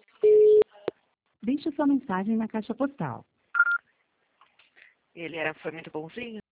Deixe sua mensagem na caixa postal. Foi muito bonzinho?